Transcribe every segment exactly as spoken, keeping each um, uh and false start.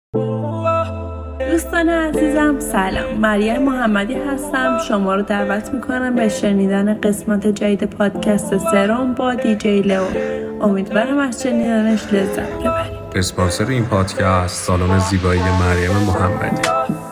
دوستان عزیزم سلام، مریم محمدی هستم. شما رو دعوت میکنم به شنیدن قسمت جدید پادکست سرم با دیجی لئو. امیدوارم از شنیدنش لذت ببرید. اسپانسر این پادکست سالن زیبایی مریم محمدی.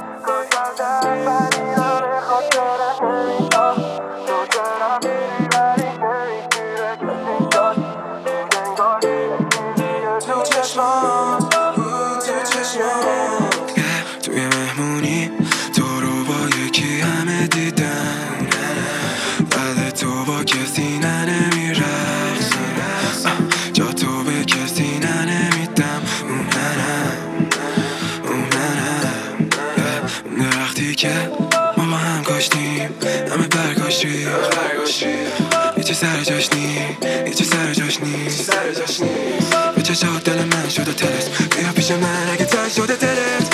توی مهمونی تو رو با یکی همه دیدم، بعد تو با کسی ننمیرقصم، جا تو به کسی ننمیدم. اون منم اون منم اون درختی که ما با هم کاشتیم، همه برگاشتی یه چه سر جاش نی یه چه سر جاش نیست به چشات دل من شده تلت، بیا پیش من اگه تر شده تلت.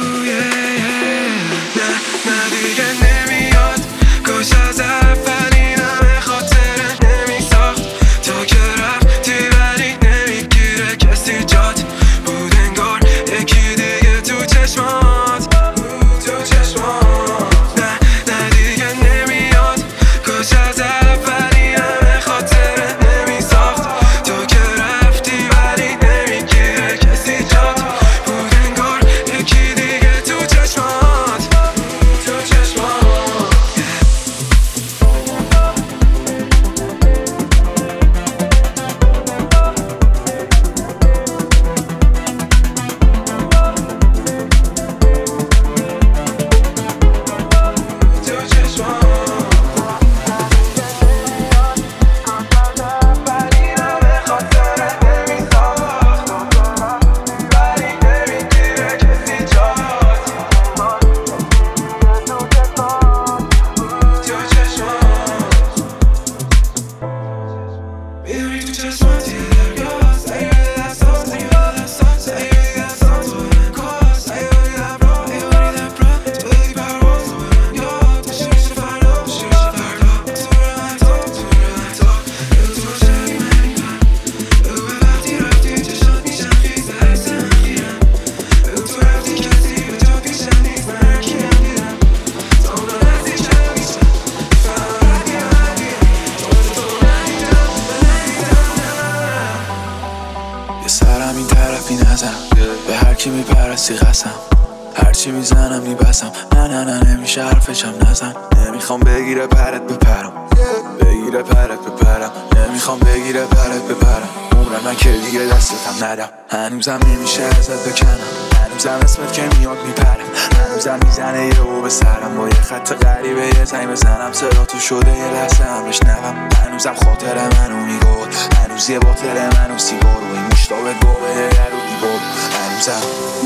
به هر کی میپرستی قسم، هرچی میزنم میبسم، نه نه نه نمیشه حرفشم نزن. نمیخوام بگیره پرت بپرم، بگیره پرت بپرم، نمیخوام بگیره پرت بپرم. عمرم من که دیگه دستتم ندم، هنوزم نمیشه ازت بکنم، هنوزم اسمت که میاد میپرم، هنوزم میزنه یه او به سرم، با یه خط غریبه یه زنگ بزنم صدا تو شده یه لحظه هم بشنوم. هنوزم خاطر منو میگود، هنوز یه باطل منو سیگار و این مشتاق گوه یه رو دیگود. هنوزم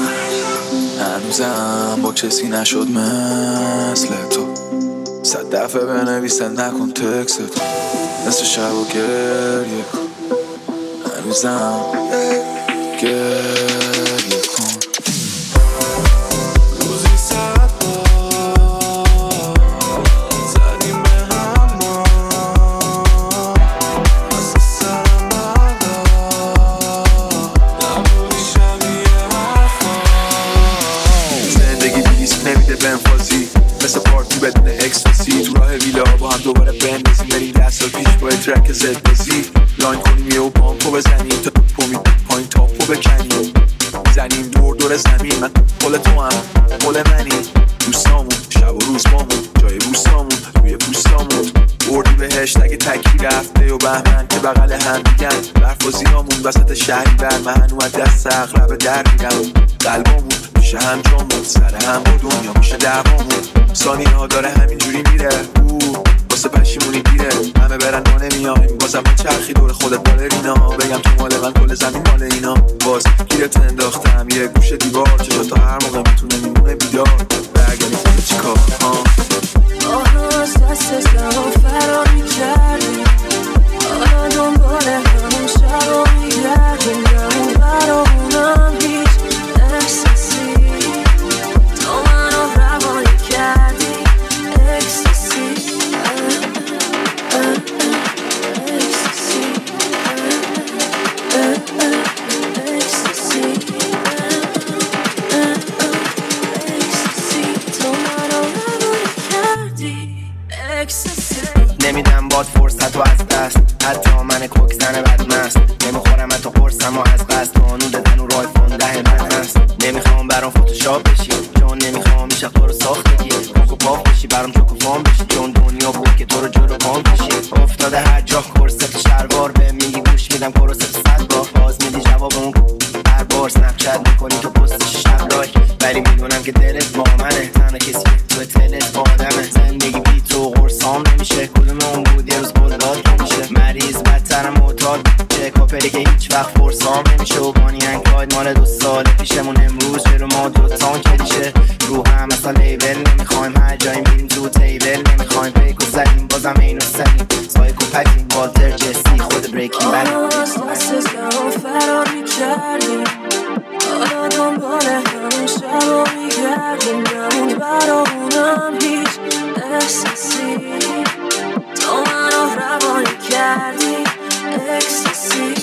هنوزم با کسی نشد مثل تو، صد دفعه بنویسه نکن تکست مثل شب و گریه کن. هنوزم گریه کن. روزی ساعت با زدیم به هم ما، از سرم بالا نبودی شبیه حرفا. زندگی بیلیست نمیده بنفازی، مثل پارتی بدون اکستاسی، تو راه ویلا با هم دوباره بندازیم، بریم ده سال پیش با ترک زد بازی، لاین کنیم یه و پامپو بزنیم تا پو می پایین تاپو بکنیم، میزنیم دور دور زمین. من قول تو هم قول منی، دوستامون شب و روز بامون جای بوستامون روی پوستامون، بردی بهشت اگه تکی رفته و بهمن که بغل هم دیگن، برف و زیرامون وسط شهری برمهن اومد دست اغرب در میرم. قلبامون میشه هم جامون، سر هم با دنیا میشه دعوامون، ثانیه ها داره همینجوری میره واسه پشیمونی دیره، همه برن ما نمیایم، بازم من چرخی دور خودت بالرینا، بگم تو مال من کل زمین مال اینا، باز گیرت انداختم یه گوشه دیوار، چشا تا هر موقع میتونه میمونه بیدار، برگردی خونه چی کار آها از دست زمان فرار میکردی، آها دنبال همون شب رو میگردیم، همون برامونم هیچ احساسی، تو منو روانی کردی اکساسی. قانون دادن و رایفون ده من هست. نمیخوام برام فتوشاپ بشی چون نمیخوام این شب تو رو ساخت بگی کوکو پاپ بشی برام چوکو فام بشی چون دنیا بود که تو رو جلو پام کشی. افتاده هر جا کرست شلوار به میگی گوش میدم کرست صد بار باز میدی جواب اون هر بار سنپ چت میکنی تو پستش شب لایک ولی میدونم که دلت با منه تنها کسی تو تلت با آدمه. زندگی بی تو قرصام نمیشه کدوم اون بود یه روز بلداد نمیشه مریض بدترم معتاد چه کاپلی که هیچ وقت فرسام نمیشه و بانی انکاید مال دو سال پیشمون امروز جلو ما دوتان کلیشه رو هم مثلا لیبل نمیخوایم هر جایی میریم تو تیبل نمیخوایم پیکو زدیم بازم اینو سنیم سایکو پکیم والتر جسی خود بریکین بد از دست زمان فرار میکردیم حالا دنبال همون شب رو میگردیم نموند برامونم هیچ احساسی تو منو روانی کردی اکسسی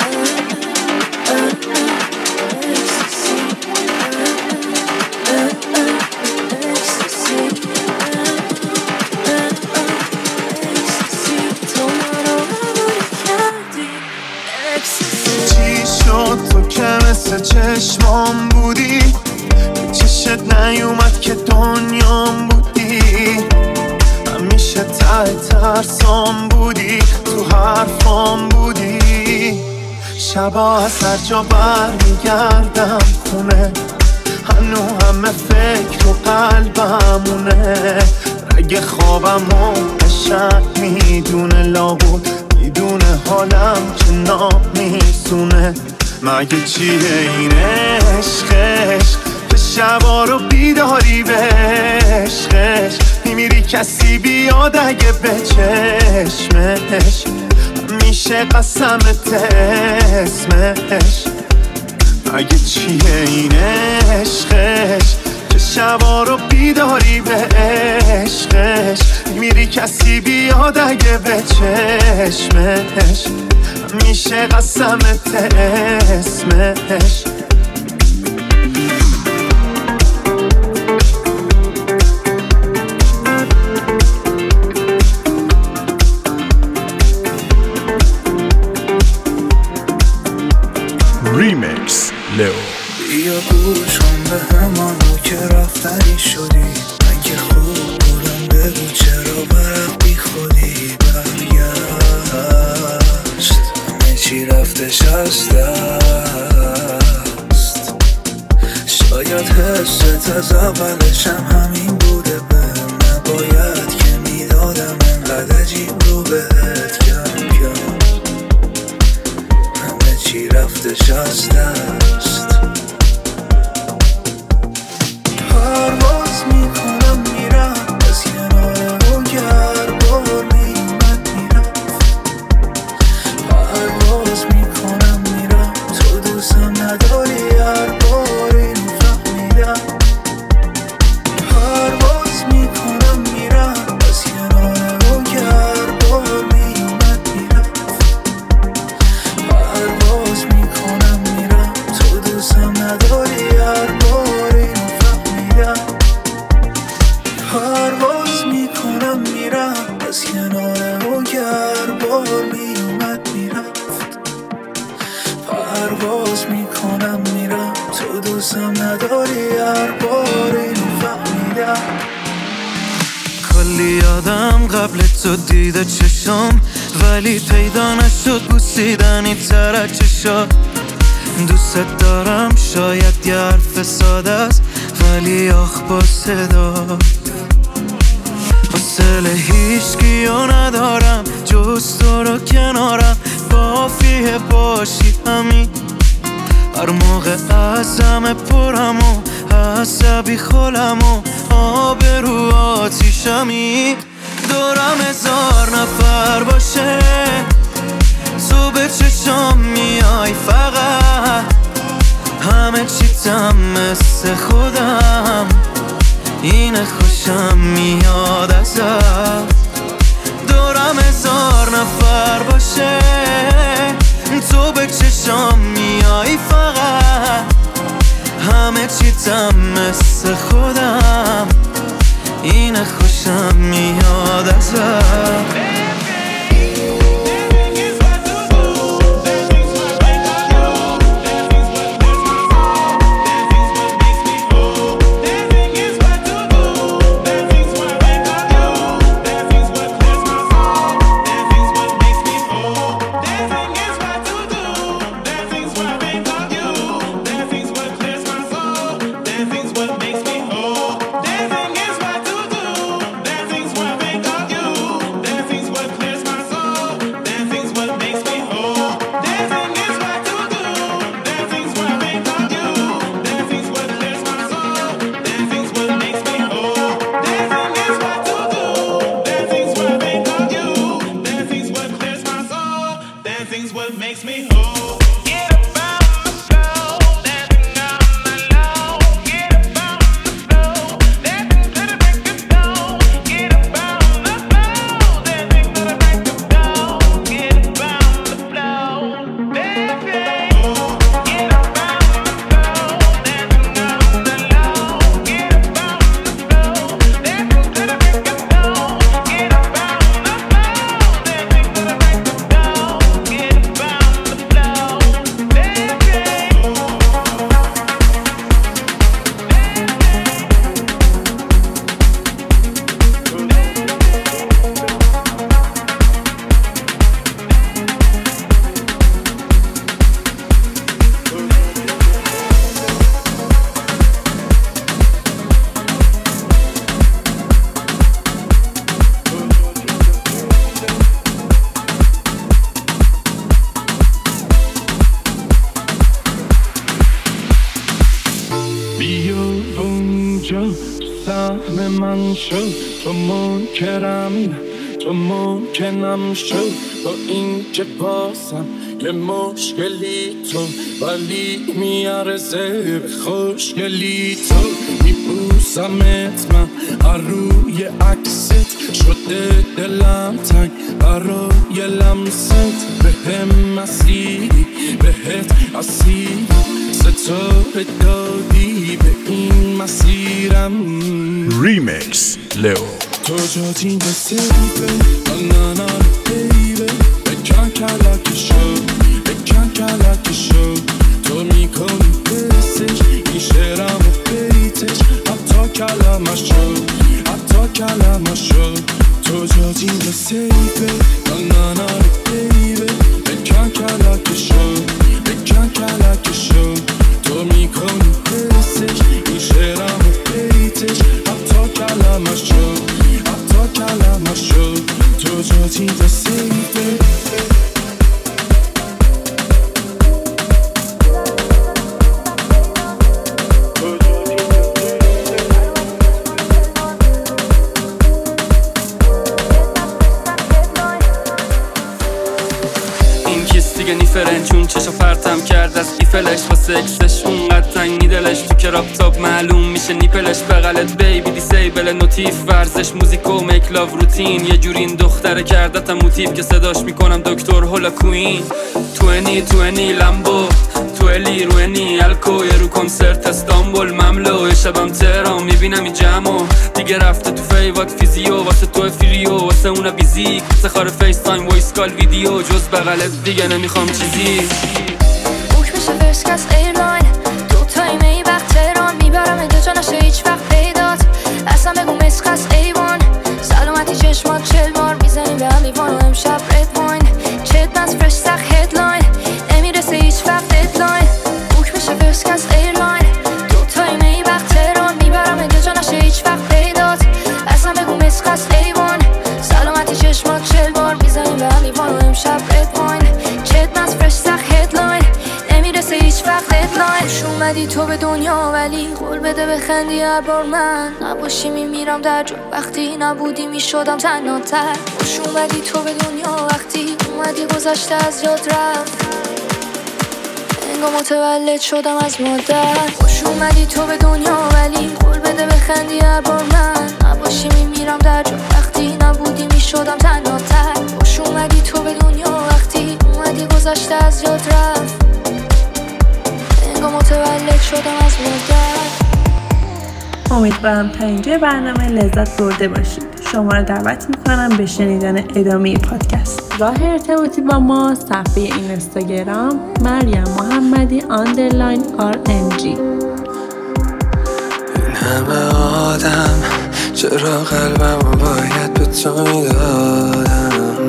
مثل چشمام بودی چشت نیومد که دنیام بودی همیشه ته ترسام بودی تو حرفام بودی شبا از هر جا برمیگردم خونه هنو همه فکر و قلبمونه رگ خوابمو قشنگ میدونه لابود میدونه حالم که نامیسونه مگه چیه این عشقش که شبا رو بیداری به عشقش میمیری کسی بیاد اگه به چشمش میشه قسمت اسمش مگه چیه این عشقش که شبا رو بیداری به عشقش میمیری کسی بیاد اگه به چشمش میشه قسمت اسمش ریمیکس لئو بیا گوش کن به همانو که رفتنی شدی من که خوب بودم بگو چرا برق بی خودی برگشت همه چی رفتش از دست شاید حست از اولش هم همین بوده به نباید که میدادم انقدر عجیب رو بهت کم کم همه چی رفتش از دست پرواز میکنم میرم از کنار و گربار میمد میرفت پرواز میکنم میرم تو دوستم نداری هر بار اینو فهمیدم پرواز میکنم میرم از کنار و گربار میمد میرفت پرواز میکنم میرم تو دوستم نداری هر بار اینو فهمیدم پرواز میکنم میرم از کنار و گربار میومد میرفت پرواز میکنم میرم تو دوستم نداری هر بار اینو فهمیدم کلی آدم قبل تو دیده چشم ولی پیدا نشد بوسیدنی تر چشات دوست دارم شاید یه حرف ساده است ولی آخ با صدا حوصله هیچکیو ندارم جز تو رو کنارم کافیه باشی همین هر موقع ازم پرم و عصبی خولم و آب رو آتیشمی دورم هزار نفر باشه تو به چشم میای فقط همه چیتم مثل خودم اینه خوشم میاد ازت دورم هزار نفر باشه تو به چشم میای فقط همه چیتم مثل خودم اینه خوشم میاد ازت بیا اونجا تو سهم من شو، تو منکرم تو ممکنم شو، با این که بازم یه مشکلی تو ولی میارزه به خوشگلی تو. میبوسمت من هر روی عکست، شده دلم تنگ برای لمست. به هم مسیری بهت اسیری، ستاره دادی به این مسیرم. ریمیکس لئو تو جاتی بسیبه نه نه بیبه، بکن کلکی شو بکن کلکی شو. تو میکنی بسش این شعرم و بیتش، حتی کلمشو حتی کلمشو. تو جاتی بسیبه نه نه بیبه، بکن کلکی شو بکن کلکی شو. تو میکنی بسش این شعرم و بیتش، حتی کلمشو حتی کلمشو. تو جاتی بسیبه دیگه نیفرن چون چشا پرتم کرد از ایفلش واسه اکسش اونقدر تنگی دلش. تو کراپ تاپ معلوم میشه نیپلش، بغلت بیبی دیسیبل نوتیف ورزش موزیک و میک لاو روتین. یه جوری این دختره کردتم موتیف که صداش میکنم دکتر هولا کوین. توینی توینی لمبو تویلی روینی الکو، یه رو کنسرت استانبول مملو. یه شبم تهران میبینم این جمعو دیگه رفته تو فیوات فیزیو، واسه تو فریو واسه اونا بیزیک، سخار فیس تایم وایس کال ویدیو. جز بغلت دیگه نمیخوام چیزی. بوک میشه فرسکس ایرلاین، دو تایی می وقت تهران میبرم اینجا جا نشه هیچ وقت پیدات. اصلا بگو مسخص ایوان، سلامتی چشمات چل بار میزنیم به هم لیوان و امشب رد واین. چت نز فرش سخ هدلاین، نمیرسه هیچ وقت ددلاین. بوک میشه فرسکس ایرلاین، دو تایی می وقت تهران میبرم اینجا جا نشه هیچ وقت پیدات. اصلا بگو مسخص ایوان، سلامتی چشمات چل بار میزنیم به هم لیوان و امشب رد واین. چت نز فرش سخ هدلاین، نمیرسه هیچ وقت ددلاین. خوش اومدی تو به دنیا ولی قول بده بخندی هر بار من نباشی میمیرم در جو، وقتی نبودی میشدم تنها تر. خوش اومدی تو به دنیا وقتی اومدی گذشته از یاد رفت، انگار متولد شدم از مادر. خوش اومدی تو به دنیا ولی قول بده بخندی هر بار من نباشی میمیرم در جو، وقتی نبودی میشدم تنها تر. خوش اومدی تو به دنیا وقتی اومدی گذشته از یاد رفت، انگار متولد شدم از مادر. امیدوارم تا اینجا برنامه لذت برده باشید. شما را دعوت میکنم به شنیدن ادامه پادکست. راه ارتباطی با ما صفحه اینستاگرام مریم محمدی آندرلاین آر ان جی. این همه آدم چرا قلبمو باید به تو میدادم؟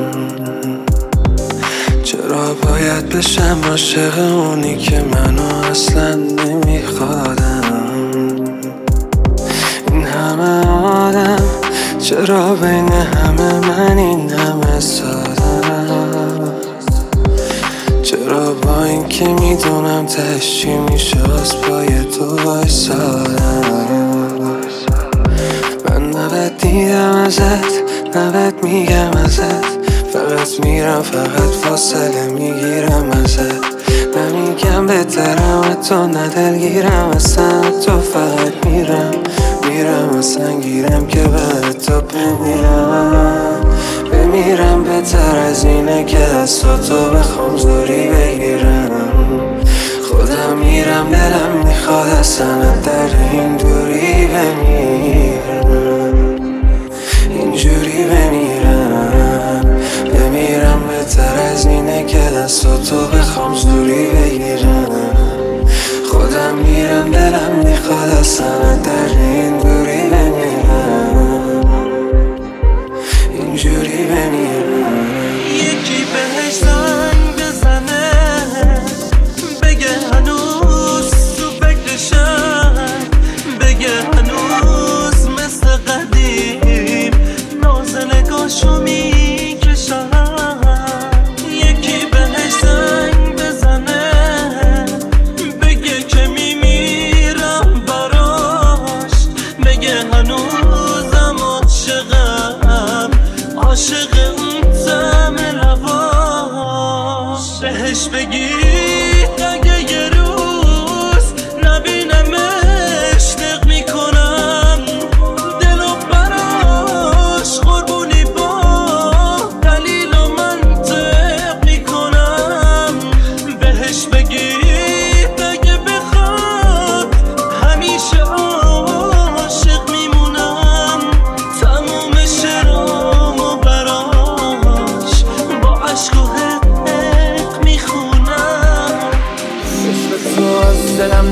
چرا باید بشم عاشق اونی که منو اصلا نمیخوادم؟ این همه آدم چرا بین همه من این همه سادم؟ چرا با این که میدونم تهش چی میشه از پای تو وایسادم؟ من نبد دیدم ازت نبد میگم ازت، فقط میرم فقط فاصله میگیرم ازت. نمیگم بهترم تو ندلگیرم اصلا، تو فقط میرم میرم اصلا گیرم که بعد تو بمیرم بمیرم. بهتر از اینه که دستاتو بخوام زوری بگیرم. خودم میرم دلم میخواد اصلا در این دوری بمیرم، اینجوری بمیرم بمیرم. بهتر از اینه که دستاتو بخوام زوری بگیرم. خودم میرم دلم میخواد اصلا در این دوری بمیرم، اینجوری بمیرم. یکی بهش زنگ بزنه بگه هنوز تو فکرشم، بگه هنوز مثل قدیم ناز نگاهشو میکشم. یکی بهش زنگ بزنه بگه که میمیرم برات،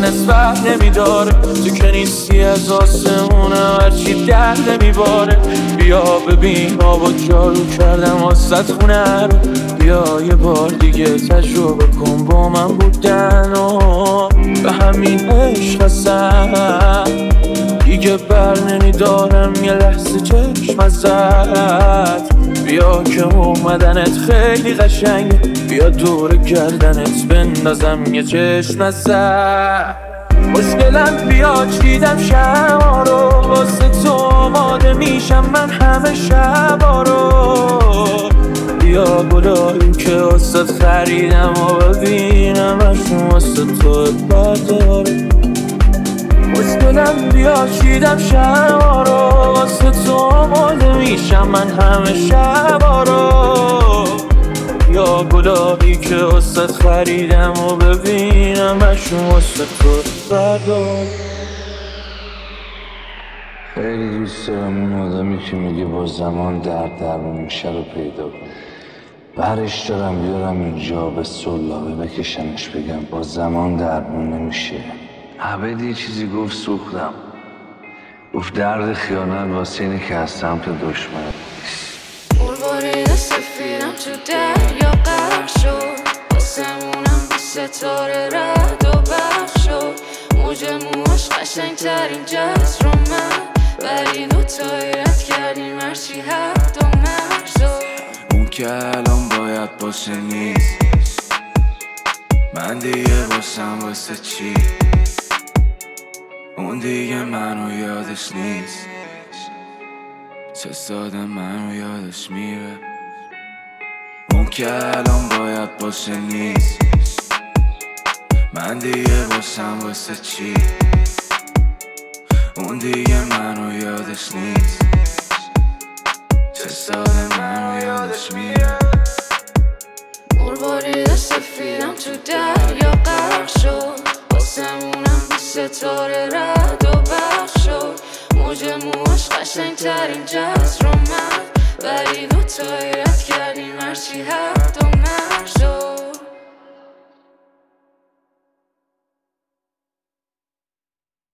نسبت نمیداره. تو که نیستی از آسمونم هرچی در نمیباره. بیا ببین آبا جارو کردم واسط خونه رو. بیا یه بار دیگه تجربه کن با من بودن و به همین عشق هستم دیگه بر نمیدارم یه لحظه چشم ازت. بیا که اومدنت خیلی قشنگه، بیا دور گردنت بندازم یه چشم ازت. مشکلم بیا چیدم شبا رو واسه تو آماده میشم من همه شبا رو. بیا گلایی که واسه خریدم و ببینم اشون واسه تو برداره. مشکلم بیا چیدم شبا رو واسه تو آماده میشم من همه شبا رو. یا گلابی که واسه خریدم و ببینم اشون واسه تو بردار. خیلی دوست دارم اون آدمی که میگه با زمان درد درمون میشه رو پیدا کنم. برش دارم بیارم اینجا به سلابه بکشمش بگم با زمان درمون نمیشه. عبد یه چیزی گفت سوختم، گفت درد خیانت واسه اینه که از سمت دشمن نیست. مربارید سفیدم تو دریا غرق شد، واسمونم بی ستاره رد و برق شد. موج موش قشنگ ترین جز رو من، ولی دوتایی رد کردیم هرچی حد و مرزو. اون که الان باید باشه نیست، من دیگه باشم واسه چی؟ اون دیگه منو یادش نیست، چه ساده منو یادش میره. اون که الان باید باشه نیست، من دیگه باشم واسه چی؟ اون دیگه منو یادش نیست، چه ساده منو یادش میره. مربارید سفیدم تو دریا غرق شد، واسمونم بی ستاره رد و برق شد. موج موش قشنگ ترین جز رو من، ولی دوتایی رد کردیم هرچی حد و